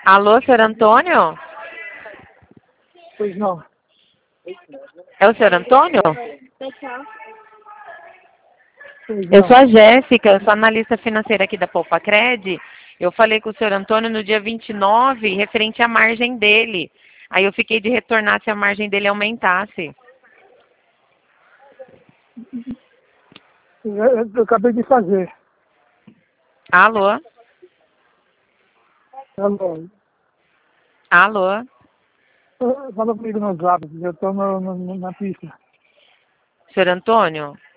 Alô, senhor Antônio? Pois não. É o senhor Antônio? Pois Eu não. sou a Jéssica, eu sou analista financeira aqui da Poupa-Cred. Eu falei com o senhor Antônio no dia 29, referente à margem dele. Aí eu fiquei de retornar se a margem dele aumentasse. Eu acabei de fazer. Alô? Alô. Alô? Fala comigo no WhatsApp, eu estou na pista. Senhor Antônio?